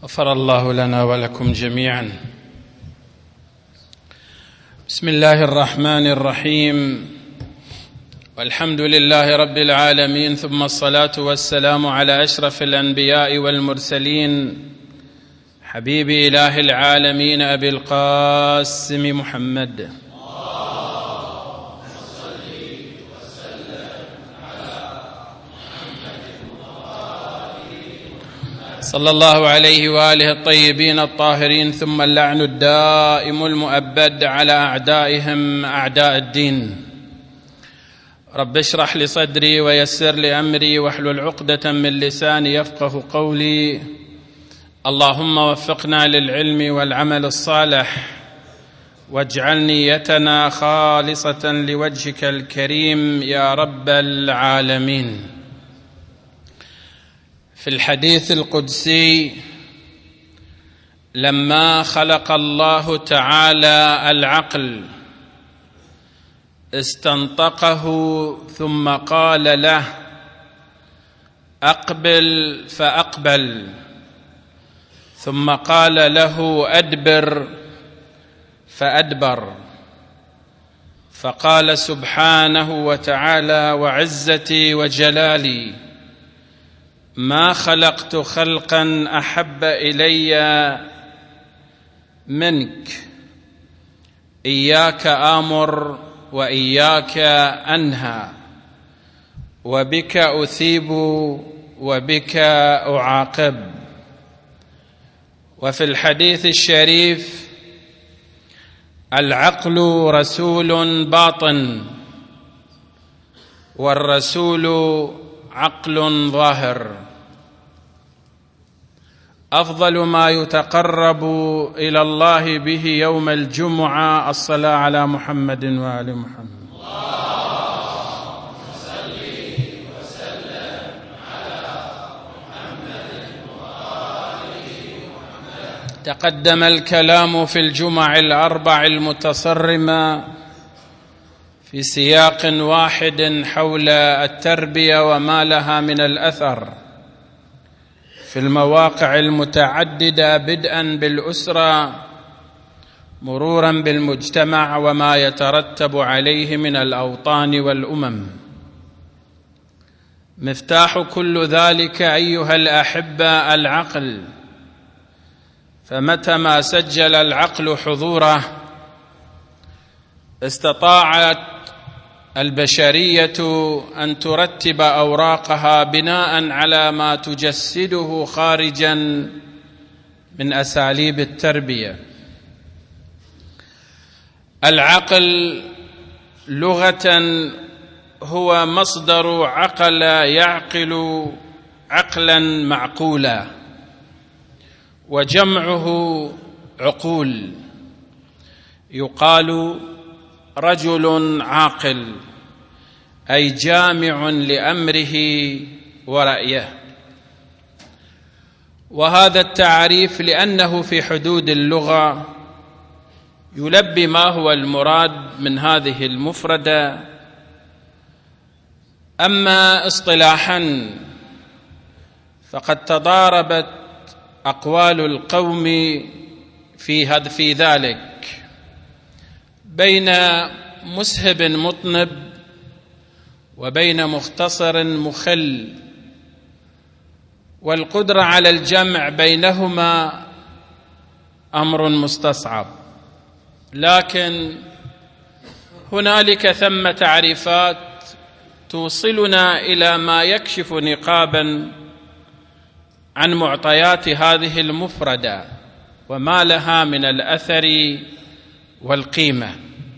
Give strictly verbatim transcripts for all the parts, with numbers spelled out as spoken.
غفر الله لنا ولكم جميعا. بسم الله الرحمن الرحيم، والحمد لله رب العالمين، ثم الصلاة والسلام على أشرف الأنبياء والمرسلين، حبيب إله العالمين أبي القاسم محمد. صلى الله عليه وآله الطيبين الطاهرين، ثم اللعن الدائم المؤبد على أعدائهم أعداء الدين. رب اشرح لي صدري ويسر لي أمري واحلل عقدة من لساني يفقه قولي. اللهم وفقنا للعلم والعمل الصالح، واجعل نيتنا خالصة لوجهك الكريم يا رب العالمين. في الحديث القدسي: لما خلق الله تعالى العقل استنطقه ثم قال له: أقبل فأقبل، ثم قال له: أدبر فأدبر، فقال سبحانه وتعالى: وعزتي وجلالي ما خلقت خلقا أحب إلي منك، إياك آمر وإياك أنهى، وبك أثيب وبك أعاقب. وفي الحديث الشريف: العقل رسول باطن، والرسول عقل ظاهر. أفضل ما يتقرب إلى الله به يوم الجمعة الصلاة على محمد وآل محمد. اللهم صل وسلم على محمد وآل محمد. تقدم الكلام في الجمع الأربع المتصرمة في سياق واحد حول التربية وما لها من الأثر في المواقع المتعددة، بدءا بالأسرة مرورا بالمجتمع وما يترتب عليه من الأوطان والأمم. مفتاح كل ذلك أيها الأحبة العقل، فمتى ما سجل العقل حضوره استطاعت البشرية أن ترتب أوراقها بناء على ما تجسده خارجا من أساليب التربية. العقل لغة هو مصدر عقل يعقل عقلا معقولا، وجمعه عقول. يقال رجل عاقل، أي جامع لأمره ورأيه. وهذا التعريف لأنه في حدود اللغة يلبي ما هو المراد من هذه المفردة. أما اصطلاحا فقد تضاربت أقوال القوم في في ذلك، بين مسهب مطنب وبين مختصر مخل، والقدرة على الجمع بينهما أمر مستصعب. لكن هنالك ثم تعريفات توصلنا إلى ما يكشف نقابا عن معطيات هذه المفردة وما لها من الأثر والقيمة.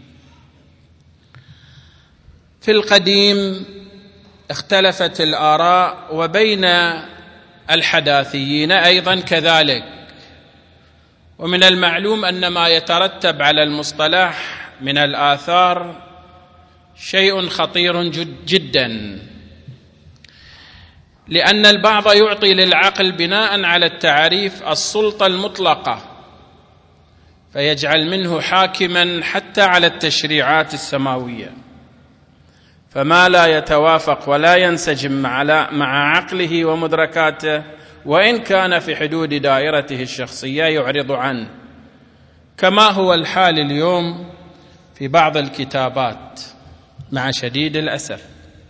في القديم اختلفت الآراء، وبين الحداثيين أيضا كذلك. ومن المعلوم أن ما يترتب على المصطلح من الآثار شيء خطير جدا، لأن البعض يعطي للعقل بناء على التعريف السلطة المطلقة، فيجعل منه حاكما حتى على التشريعات السماوية، فما لا يتوافق ولا ينسجم مع عقله ومدركاته وإن كان في حدود دائرته الشخصية يعرض عنه، كما هو الحال اليوم في بعض الكتابات مع شديد الأسف.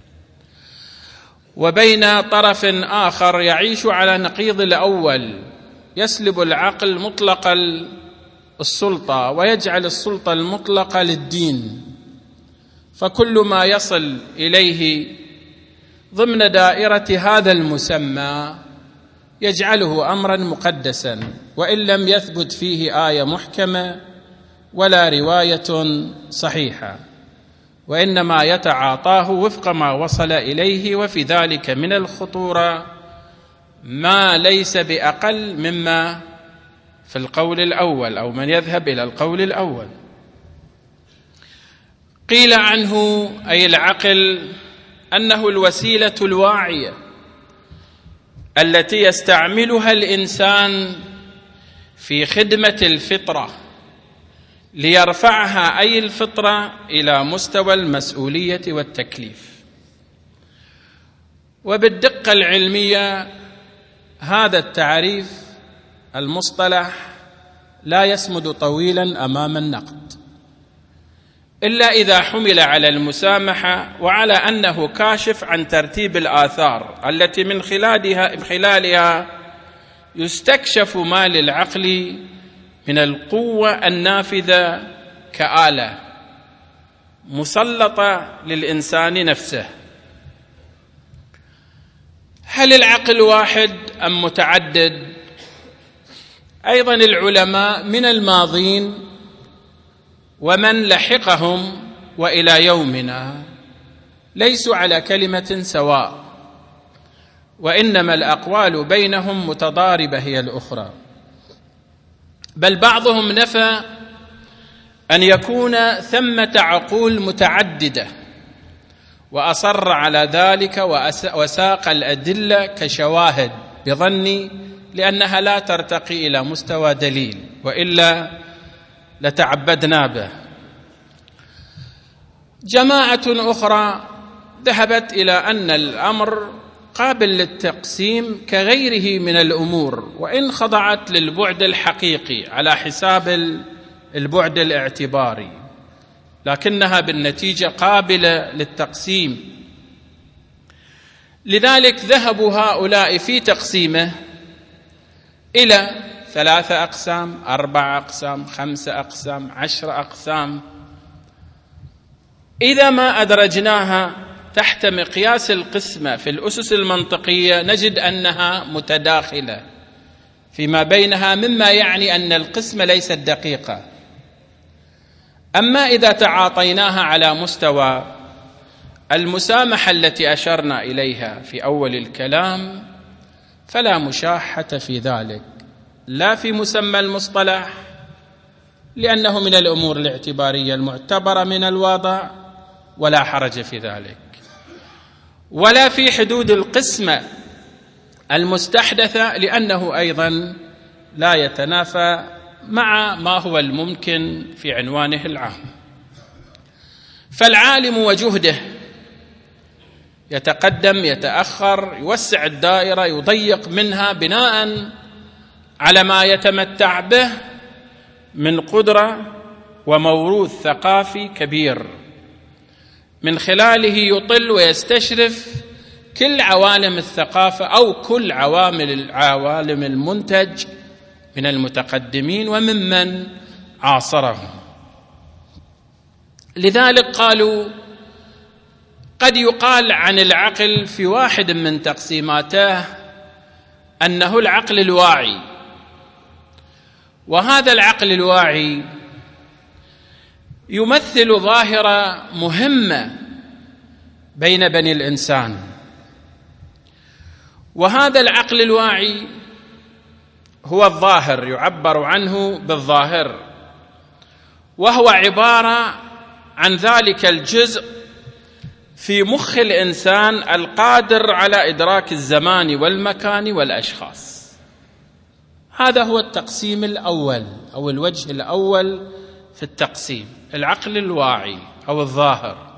وبين طرف آخر يعيش على نقيض الأول، يسلب العقل مطلق السلطة ويجعل السلطة المطلقة للدين، فكل ما يصل إليه ضمن دائرة هذا المسمى يجعله أمرا مقدسا، وإن لم يثبت فيه آية محكمة ولا رواية صحيحة، وإنما يتعاطاه وفق ما وصل إليه، وفي ذلك من الخطورة ما ليس بأقل مما في القول الأول أو من يذهب إلى القول الأول. قيل عنه أي العقل أنه الوسيلة الواعية التي يستعملها الإنسان في خدمة الفطرة ليرفعها أي الفطرة إلى مستوى المسؤولية والتكليف. وبالدقة العلمية هذا التعريف المصطلح لا يصمد طويلا أمام النقد، إلا إذا حمل على المسامحة وعلى أنه كاشف عن ترتيب الآثار التي من خلالها, من خلالها يستكشف ما للعقل من القوة النافذة كآلة مسلطة للإنسان نفسه. هل العقل واحد أم متعدد؟ أيضا العلماء من الماضين ومن لحقهم وإلى يومنا ليسوا على كلمة سواء، وإنما الأقوال بينهم متضاربة هي الأخرى، بل بعضهم نفى أن يكون ثمة عقول متعددة وأصر على ذلك وساق الأدلة كشواهد بظني لأنها لا ترتقي إلى مستوى دليل، وإلا لتعبدنا به. جماعة أخرى ذهبت إلى أن الأمر قابل للتقسيم كغيره من الأمور، وإن خضعت للبعد الحقيقي على حساب البعد الاعتباري، لكنها بالنتيجة قابلة للتقسيم. لذلك ذهبوا هؤلاء في تقسيمه إلى ثلاثة أقسام، أربعة أقسام، خمسة أقسام، عشر أقسام. إذا ما أدرجناها تحت مقياس القسمة في الأسس المنطقية نجد أنها متداخلة فيما بينها، مما يعني أن القسمة ليست دقيقة. أما إذا تعاطيناها على مستوى المسامحة التي أشرنا إليها في أول الكلام فلا مشاحة في ذلك، لا في مسمى المصطلح لأنه من الأمور الاعتبارية المعتبرة من الوضع ولا حرج في ذلك، ولا في حدود القسمة المستحدثة لأنه أيضا لا يتنافى مع ما هو الممكن في عنوانه العام. فالعالم وجهده يتقدم يتأخر، يوسع الدائرة يضيق منها بناء على ما يتمتع به من قدرة وموروث ثقافي كبير، من خلاله يطل ويستشرف كل عوالم الثقافة أو كل عوامل العوالم المنتج من المتقدمين وممن عاصرهم. لذلك قالوا قد يقال عن العقل في واحد من تقسيماته أنه العقل الواعي، وهذا العقل الواعي يمثل ظاهرة مهمة بين بني الإنسان. وهذا العقل الواعي هو الظاهر، يعبر عنه بالظاهر، وهو عبارة عن ذلك الجزء في مخ الإنسان القادر على إدراك الزمان والمكان والأشخاص. هذا هو التقسيم الأول أو الوجه الأول في التقسيم، العقل الواعي أو الظاهر.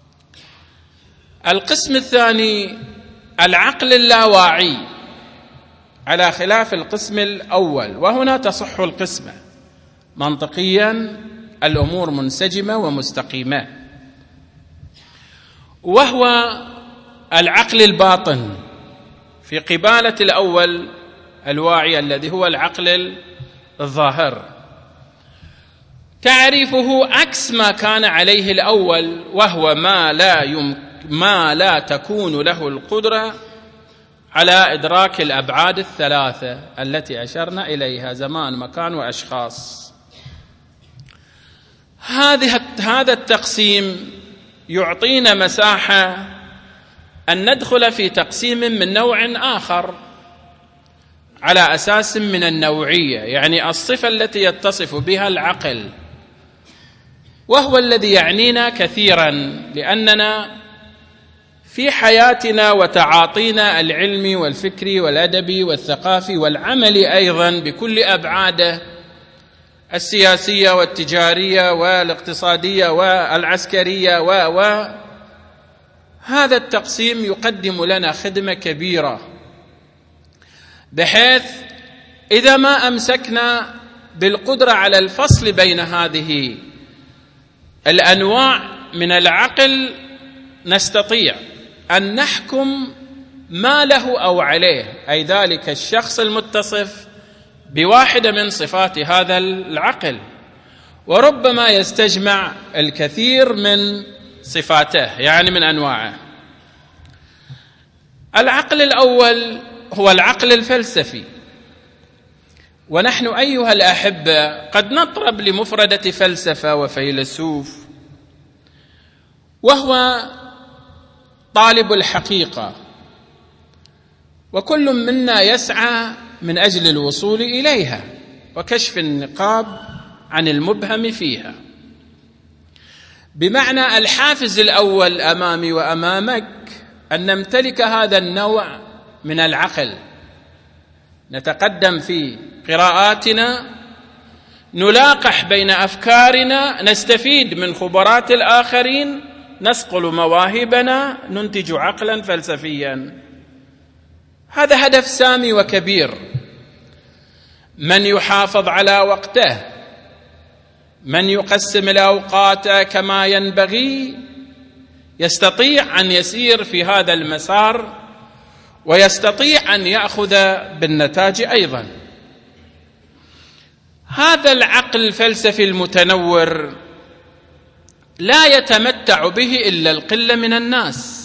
القسم الثاني العقل اللاواعي، على خلاف القسم الأول، وهنا تصح القسمة منطقيا، الأمور منسجمة ومستقيمة، وهو العقل الباطن في قبالة الأول الواعي الذي هو العقل الظاهر. تعريفه عكس ما كان عليه الأول، وهو ما لا يمكن ما لا تكون له القدرة على إدراك الأبعاد الثلاثة التي أشرنا إليها: زمان، مكان، وأشخاص. هذه هذا التقسيم يعطينا مساحة أن ندخل في تقسيم من نوع آخر على أساس من النوعية، يعني الصفة التي يتصف بها العقل، وهو الذي يعنينا كثيرا، لأننا في حياتنا وتعاطينا العلمي والفكري والأدبي والثقافي والعملي أيضا بكل أبعاده السياسية والتجارية والاقتصادية والعسكرية و و هذا التقسيم يقدم لنا خدمة كبيرة، بحيث إذا ما أمسكنا بالقدرة على الفصل بين هذه الأنواع من العقل نستطيع أن نحكم ما له أو عليه، أي ذلك الشخص المتصف بواحدة من صفات هذا العقل، وربما يستجمع الكثير من صفاته، يعني من أنواعه. العقل الأول هو العقل الفلسفي، ونحن أيها الأحبة قد نطرب لمفردة فلسفة وفيلسوف، وهو طالب الحقيقة، وكل منا يسعى من أجل الوصول إليها وكشف النقاب عن المبهم فيها. بمعنى الحافز الأول أمامي وأمامك أن نمتلك هذا النوع من العقل، نتقدم في قراءاتنا، نلاقح بين أفكارنا، نستفيد من خبرات الآخرين، نصقل مواهبنا، ننتج عقلا فلسفيا. هذا هدف سامي وكبير. من يحافظ على وقته، من يقسم الأوقات كما ينبغي، يستطيع أن يسير في هذا المسار ويستطيع أن يأخذ بالنتاج أيضا. هذا العقل الفلسفي المتنور لا يتمتع به إلا القلة من الناس،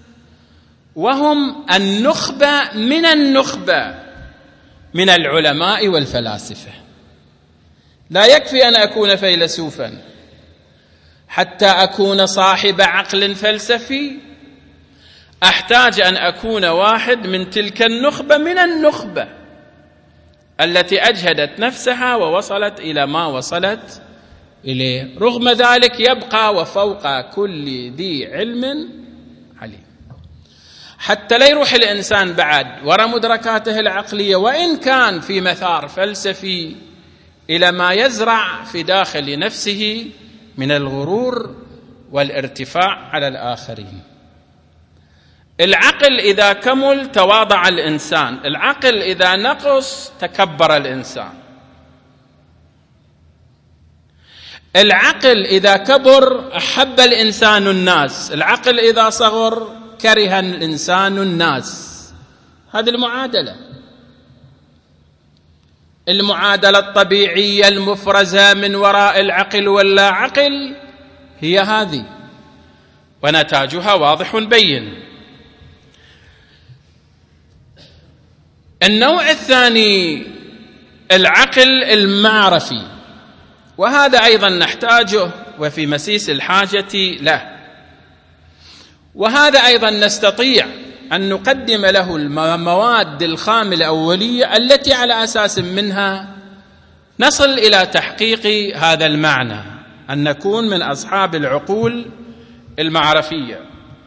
وهم النخبة من النخبة من العلماء والفلاسفة. لا يكفي أن أكون فيلسوفا حتى أكون صاحب عقل فلسفي، أحتاج أن أكون واحد من تلك النخبة من النخبة التي أجهدت نفسها ووصلت إلى ما وصلت إليه. رغم ذلك يبقى وفوق كل ذي علم عليم، حتى لا يروح الإنسان بعد وراء مدركاته العقلية وإن كان في مثار فلسفي إلى ما يزرع في داخل نفسه من الغرور والارتفاع على الآخرين. العقل إذا كمل تواضع الإنسان، العقل إذا نقص تكبر الإنسان. العقل إذا كبر أحب الإنسان الناس، العقل إذا صغر كره الإنسان الناس. هذه المعادلة المعادلة الطبيعية المفرزة من وراء العقل واللا عقل هي هذه، ونتاجها واضح بين. النوع الثاني العقل المعرفي، وهذا أيضا نحتاجه وفي مسيس الحاجة له، وهذا أيضا نستطيع أن نقدم له المواد الخام الأولية التي على أساس منها نصل إلى تحقيق هذا المعنى، أن نكون من أصحاب العقول المعرفية.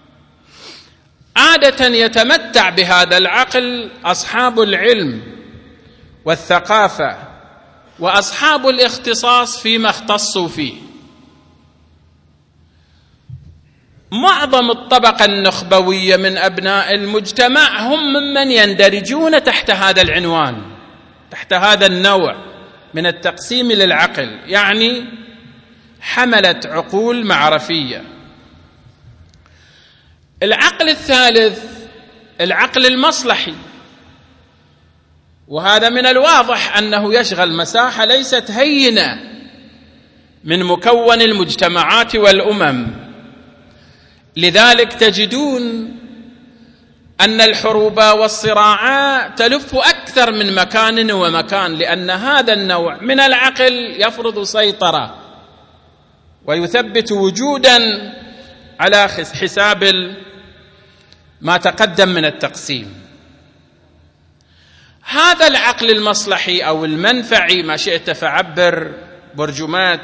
عادة يتمتع بهذا العقل أصحاب العلم والثقافة وأصحاب الاختصاص فيما اختصوا فيه. معظم الطبقة النخبوية من أبناء المجتمع هم ممن يندرجون تحت هذا العنوان، تحت هذا النوع من التقسيم للعقل، يعني حملة عقول معرفية. العقل الثالث العقل المصلحي، وهذا من الواضح أنه يشغل مساحة ليست هينة من مكون المجتمعات والأمم. لذلك تجدون أن الحروب والصراعات تلف أكثر من مكان ومكان، لأن هذا النوع من العقل يفرض سيطرة ويثبت وجودا على حساب ما تقدم من التقسيم. هذا العقل المصلحي أو المنفعي، ما شئت فعبر برجمات،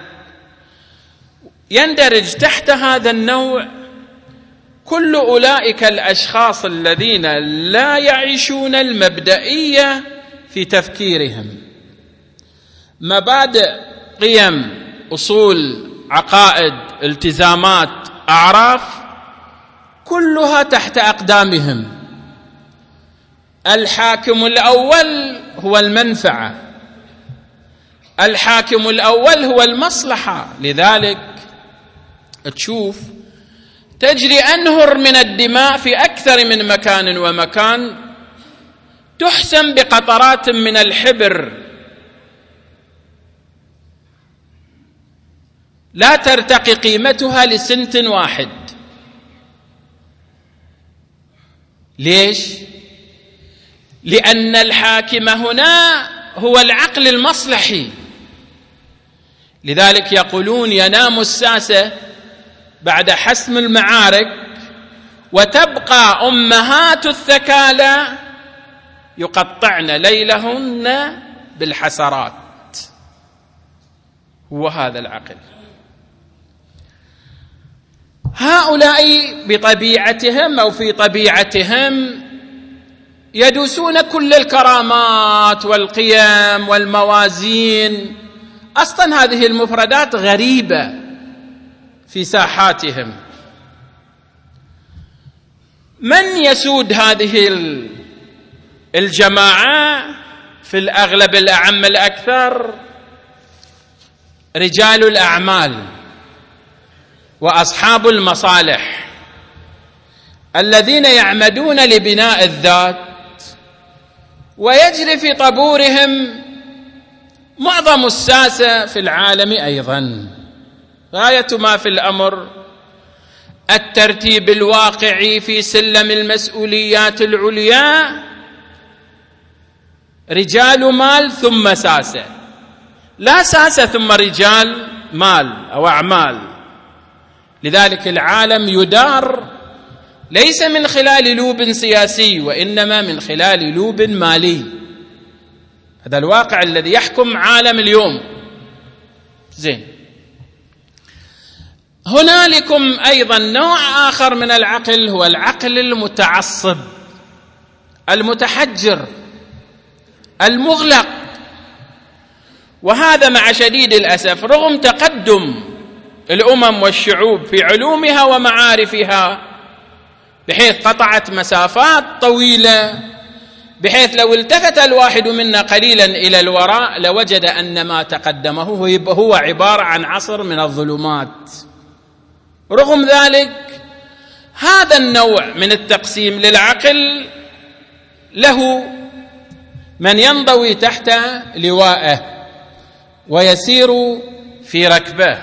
يندرج تحت هذا النوع كل أولئك الأشخاص الذين لا يعيشون المبدئية في تفكيرهم، مبادئ، قيم، أصول، عقائد، التزامات، أعراف، كلها تحت أقدامهم. الحاكم الأول هو المنفعة، الحاكم الأول هو المصلحة. لذلك تشوف تجري أنهر من الدماء في أكثر من مكان ومكان تحسم بقطرات من الحبر، لا ترتقي قيمتها لسنت واحد. ليش؟ لأن الحاكم هنا هو العقل المصلحي. لذلك يقولون ينام الساسة بعد حسم المعارك وتبقى أمهات الثكالى يقطعن ليلهن بالحسرات. هو هذا العقل. هؤلاء بطبيعتهم أو في طبيعتهم يدوسون كل الكرامات والقيم والموازين. أصلا هذه المفردات غريبة في ساحاتهم. من يسود هذه الجماعة في الأغلب الأعم الأكثر؟ رجال الأعمال وأصحاب المصالح الذين يعمدون لبناء الذات، ويجري في طبورهم معظم الساسة في العالم أيضا. غاية ما في الأمر الترتيب الواقعي في سلم المسؤوليات العليا، رجال مال ثم ساسة، لا ساسة ثم رجال مال أو أعمال. لذلك العالم يدار ليس من خلال لوب سياسي، وإنما من خلال لوب مالي. هذا الواقع الذي يحكم عالم اليوم. زين، هنالكم أيضا نوع آخر من العقل، هو العقل المتعصب المتحجر المغلق. وهذا مع شديد الأسف رغم تقدم الأمم والشعوب في علومها ومعارفها، بحيث قطعت مسافات طويلة، بحيث لو التفت الواحد منا قليلا إلى الوراء لوجد أن ما تقدمه هو عبارة عن عصر من الظلمات. رغم ذلك هذا النوع من التقسيم للعقل له من ينضوي تحت لوائه ويسير في ركبه.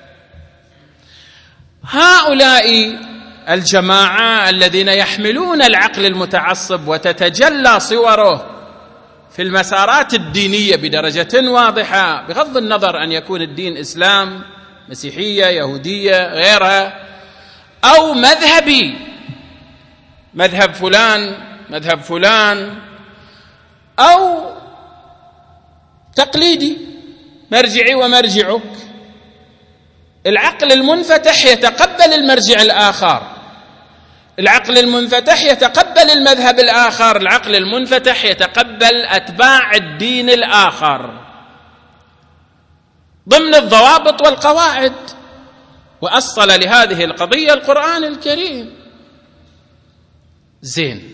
هؤلاء الجماعة الذين يحملون العقل المتعصب وتتجلى صوره في المسارات الدينية بدرجة واضحة، بغض النظر أن يكون الدين إسلام، مسيحية، يهودية، غيرها، أو مذهبي، مذهب فلان مذهب فلان، أو تقليدي، مرجعي ومرجعك. العقل المنفتح يتقبل المرجع الآخر، العقل المنفتح يتقبل المذهب الآخر، العقل المنفتح يتقبل أتباع الدين الآخر ضمن الضوابط والقواعد. وأصل لهذه القضية القرآن الكريم. زين،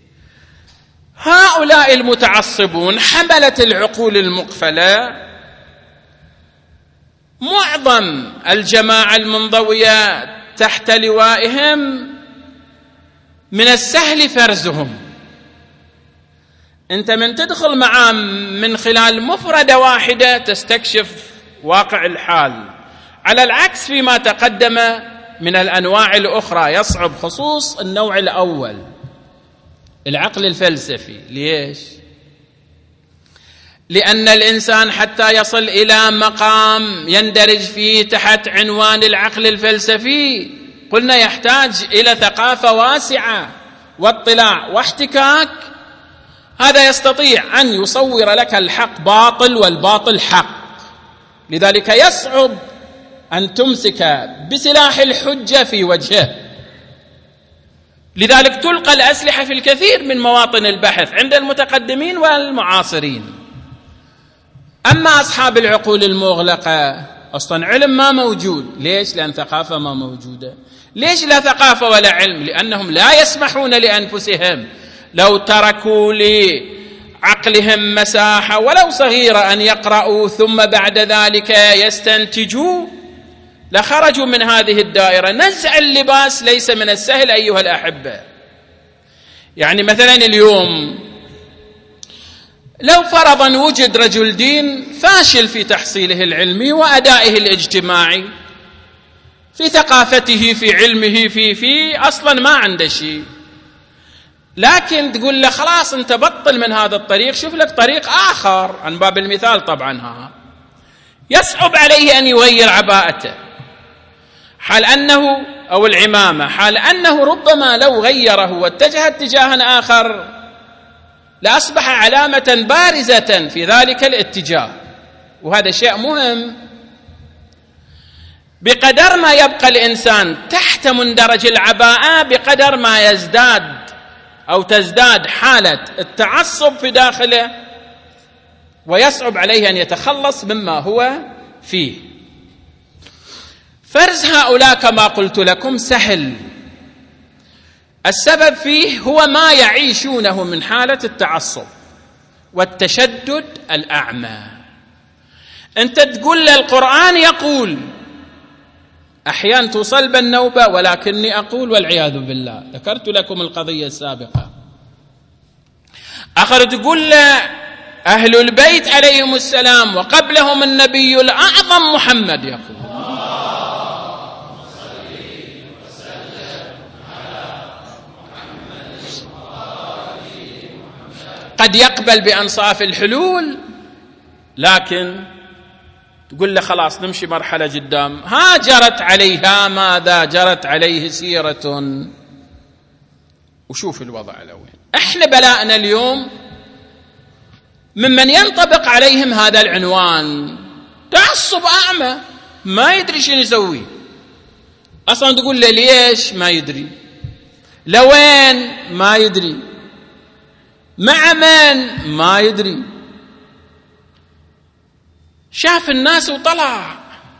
هؤلاء المتعصبون حملة العقول المقفلة، معظم الجماعة المنضوية تحت لوائهم من السهل فرزهم. أنت من تدخل معاه من خلال مفردة واحدة تستكشف واقع الحال، على العكس فيما تقدم من الأنواع الأخرى يصعب، خصوص النوع الأول العقل الفلسفي. ليش؟ لأن الإنسان حتى يصل إلى مقام يندرج فيه تحت عنوان العقل الفلسفي قلنا يحتاج إلى ثقافة واسعة واطلاع واحتكاك. هذا يستطيع أن يصور لك الحق باطل والباطل حق، لذلك يصعب أن تمسك بسلاح الحجة في وجهه. لذلك تلقى الأسلحة في الكثير من مواطن البحث عند المتقدمين والمعاصرين. أما أصحاب العقول المغلقة أصلا علم ما موجود. ليش؟ لأن ثقافة ما موجودة. ليش لا ثقافة ولا علم؟ لأنهم لا يسمحون لأنفسهم لو تركوا لعقلهم مساحة ولو صغيرة أن يقرأوا ثم بعد ذلك يستنتجوا لخرجوا من هذه الدائرة. نزع اللباس ليس من السهل أيها الأحبة. يعني مثلا اليوم لو فرضا وجد رجل دين فاشل في تحصيله العلمي وأدائه الاجتماعي، في ثقافته، في علمه، في في أصلا ما عنده شيء، لكن تقول له خلاص أنت بطل من هذا الطريق، شوف لك طريق آخر، عن باب المثال طبعا، ها يصعب عليه أن يغير عباءته حال أنه أو العمامة، حال أنه ربما لو غيره واتجه اتجاها آخر لأصبح علامة بارزة في ذلك الاتجاه. وهذا شيء مهم. بقدر ما يبقى الإنسان تحت مندرج العباءة بقدر ما يزداد أو تزداد حالة التعصب في داخله، ويصعب عليه أن يتخلص مما هو فيه. فرز هؤلاء كما قلت لكم سهل، السبب فيه هو ما يعيشونه من حالة التعصب والتشدد الأعمى. أنت تقول للقرآن يقول، أحيانا توصل بالنوبة ولكني أقول والعياذ بالله، ذكرت لكم القضية السابقة. آخر تقول أهل البيت عليهم السلام وقبلهم النبي الأعظم محمد يقول. قد يقبل بأنصاف الحلول، لكن تقول له خلاص نمشي مرحلة قدام، ها جرت عليها ماذا جرت عليه سيرة، وشوف الوضع لوين. احنا بلاءنا اليوم ممن ينطبق عليهم هذا العنوان تعصب أعمى، ما يدري شنو يسوي أصلا. تقول له ليش؟ ما يدري. لوين؟ ما يدري. مع من؟ ما يدري. شاف الناس وطلع.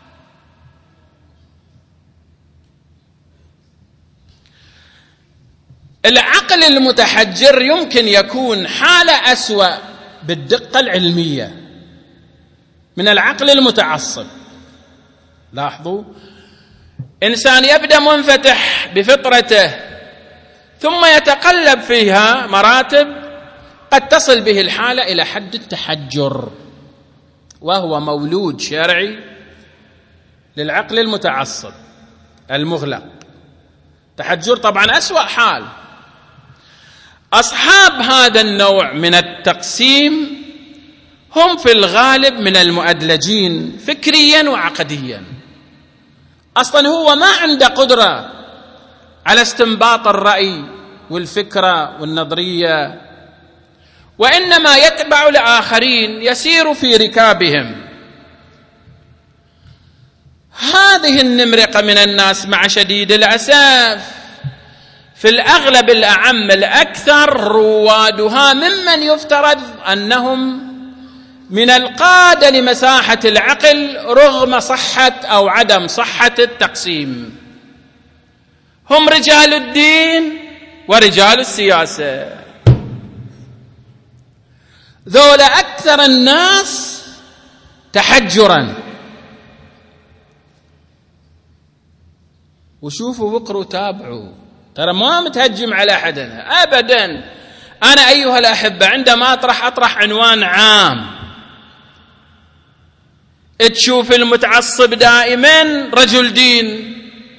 العقل المتحجر يمكن يكون حالة أسوأ بالدقة العلمية من العقل المتعصب. لاحظوا، إنسان يبدأ منفتح بفطرته ثم يتقلب فيها مراتب قد تصل به الحالة إلى حد التحجر، وهو مولود شرعي للعقل المتعصب المغلق. تحجر طبعا أسوأ حال. أصحاب هذا النوع من التقسيم هم في الغالب من المؤدلجين فكريا وعقديا. أصلا هو ما عنده قدرة على استنباط الرأي والفكرة والنظرية، وإنما يتبع الآخرين يسير في ركابهم. هذه النمرقة من الناس مع شديد الأسف في الأغلب الأعم الأكثر روادها ممن يفترض أنهم من القادة لمساحة العقل رغم صحة أو عدم صحة التقسيم، هم رجال الدين ورجال السياسة. ذولا أكثر الناس تحجرا. وشوفوا واقروا تابعوا، ترى ما متهجم على أحد أبدا. أنا أيها الأحبة عندما أطرح أطرح عنوان عام، تشوف المتعصب دائما رجل دين،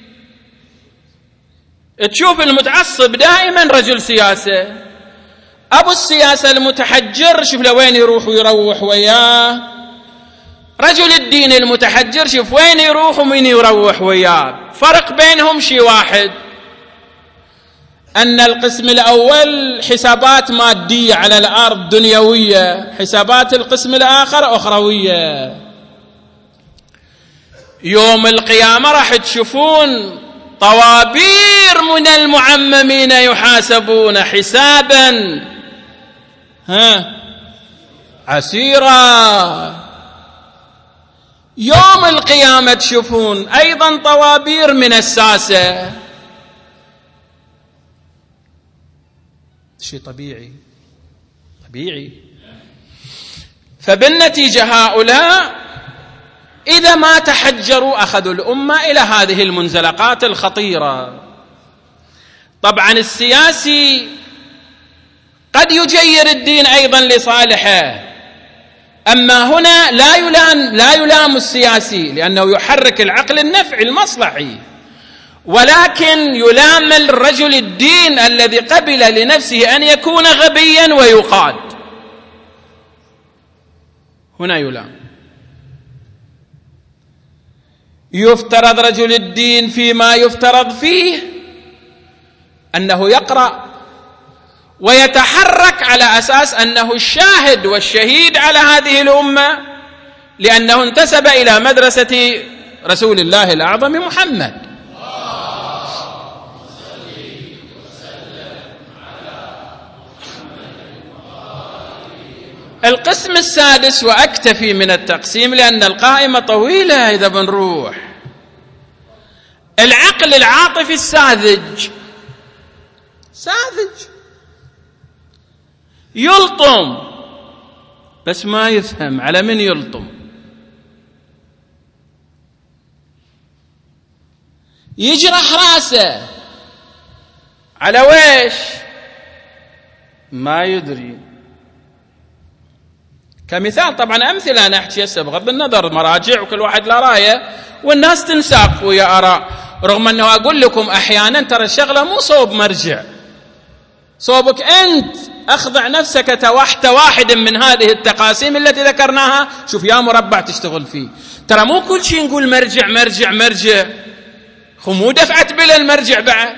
تشوف المتعصب دائما رجل سياسة. أبو السياسة المتحجر شوف لوين يروح ويروح وياه، رجل الدين المتحجر شوف وين يروح ومين يروح وياه. فرق بينهم شيء واحد، أن القسم الأول حسابات مادية على الأرض دنيوية، حسابات القسم الآخر أخروية. يوم القيامة راح تشوفون طوابير من المعممين يحاسبون حسابا ها عسيرا. يوم القيامة تشوفون أيضا طوابير من الساسة. شيء طبيعي طبيعي. فبالنتيجة هؤلاء إذا ما تحجروا أخذوا الأمة إلى هذه المنزلقات الخطيرة. طبعا السياسي قد يجير الدين أيضا لصالحه، أما هنا لا يلام, لا يلام السياسي لأنه يحرك العقل النفعي المصلحي، ولكن يلام الرجل الدين الذي قبل لنفسه أن يكون غبيا ويقاد، هنا يلام. يفترض رجل الدين فيما يفترض فيه أنه يقرأ ويتحرك على أساس أنه الشاهد والشهيد على هذه الأمة، لأنه انتسب إلى مدرسة رسول الله الأعظم محمد. القسم السادس، وأكتفي من التقسيم لأن القائمة طويلة إذا بنروح، العقل العاطفي الساذج. ساذج يلطم بس ما يفهم على من يلطم، يجرح راسه على ويش ما يدري. كمثال طبعا أمثلة أنا أحكي هسه بغض النظر مراجع وكل واحد لا راية والناس تنساق ويا آراء، رغم أنه أقول لكم أحيانا ترى الشغلة مو صوب مرجع، صوبك أنت أخضع نفسك تحت واحد من هذه التقاسيم التي ذكرناها. شوف يا مربع تشتغل فيه، ترى مو كل شيء نقول مرجع مرجع مرجع، خو مو دفعت بلا المرجع بعد.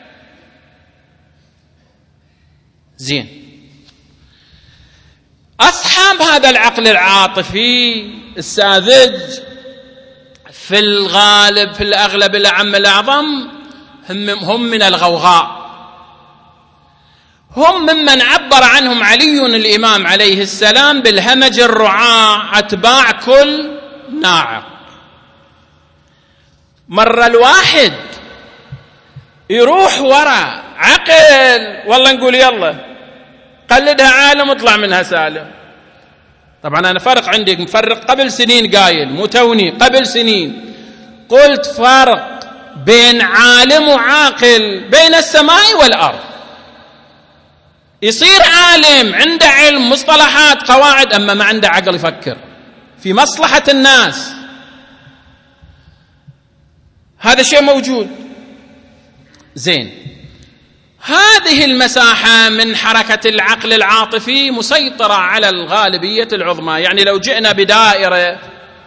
زين، أصحاب هذا العقل العاطفي الساذج في الغالب في الأغلب الأعم الأعظم هم من الغوغاء، هم ممن عبر عنهم علي الإمام عليه السلام بالهمج الرعاع، أتباع كل ناعق. مرة الواحد يروح وراء عقل، والله نقول يلا قلدها عالم واطلع منها سالم. طبعا أنا فرق عندي مفرق قبل سنين قايل، مو توني، قبل سنين قلت فرق بين عالم وعاقل، بين السماء والأرض. يصير عالم عنده علم مصطلحات قواعد، أما ما عنده عقل يفكر في مصلحة الناس، هذا شيء موجود. زين، هذه المساحة من حركة العقل العاطفي مسيطرة على الغالبية العظمى. يعني لو جئنا بدائرة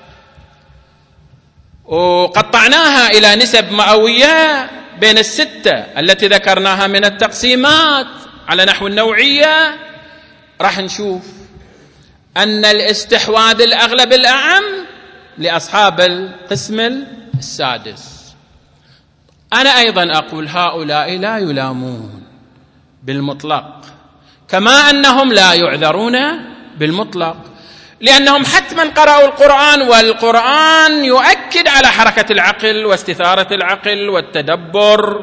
وقطعناها إلى نسب مئوية بين الستة التي ذكرناها من التقسيمات على نحو النوعية، راح نشوف أن الاستحواذ الأغلب الأعم لأصحاب القسم السادس. أنا أيضا أقول هؤلاء لا يلامون بالمطلق، كما أنهم لا يعذرون بالمطلق. لأنهم حتما قرأوا القرآن، والقرآن يؤكد على حركة العقل واستثارة العقل والتدبر،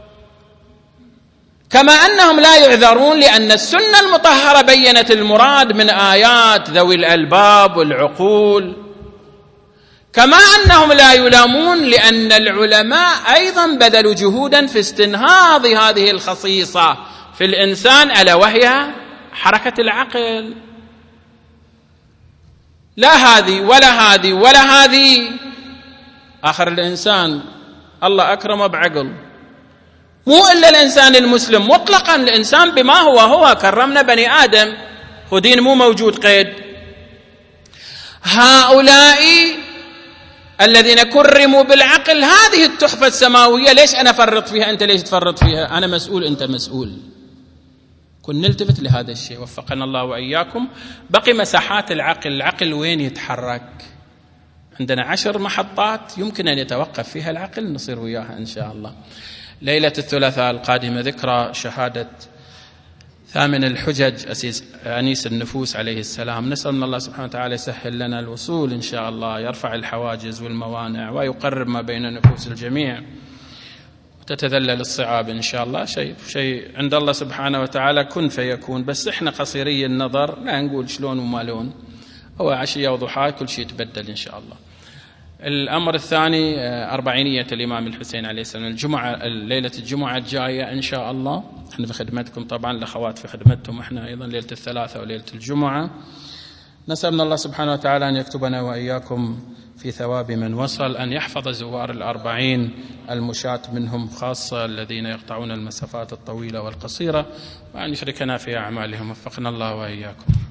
كما أنهم لا يعذرون لأن السنة المطهرة بيّنت المراد من آيات ذوي الألباب والعقول، كما أنهم لا يلامون لأن العلماء أيضا بذلوا جهودا في استنهاض هذه الخصيصة في الإنسان، ألا وهي حركة العقل. لا هذه ولا هذه ولا هذه، آخر الإنسان الله أكرمه بعقل، مو إلا الإنسان المسلم مطلقا، الإنسان بما هو هو، كرمنا بني آدم ودين مو موجود قيد. هؤلاء الذين كرموا بالعقل هذه التحفة السماوية، ليش أنا أفرط فيها أنت ليش تفرط فيها؟ أنا مسؤول أنت مسؤول. كن نلتفت لهذا الشيء، وفقنا الله وإياكم. بقي مساحات العقل، العقل وين يتحرك؟ عندنا عشر محطات يمكن أن يتوقف فيها العقل، نصير وياها إن شاء الله. ليلة الثلاثاء القادمة ذكرى شهادة ثامن الحجج أسيس أنيس النفوس عليه السلام. نسأل من الله سبحانه وتعالى يسهل لنا الوصول إن شاء الله، يرفع الحواجز والموانع ويقرب ما بين نفوس الجميع، وتتذلل الصعاب إن شاء الله. شيء شيء عند الله سبحانه وتعالى كن فيكون، بس إحنا قصيري النظر لا نقول شلون وما لون، هو عشية وضحاها كل شيء يتبدل إن شاء الله. الأمر الثاني أربعينية الإمام الحسين عليه السلام، الجمعة ليلة الجمعة الجاية إن شاء الله، إحنا في خدمتكم طبعا، الأخوات في خدمتهم، إحنا أيضا ليلة الثلاثة وليلة الجمعة. نسأل من الله سبحانه وتعالى أن يكتبنا وإياكم في ثواب من وصل، أن يحفظ زوار الأربعين المشاة منهم خاصة الذين يقطعون المسافات الطويلة والقصيرة، وأن يشركنا في أعمالهم. وفقنا الله وإياكم.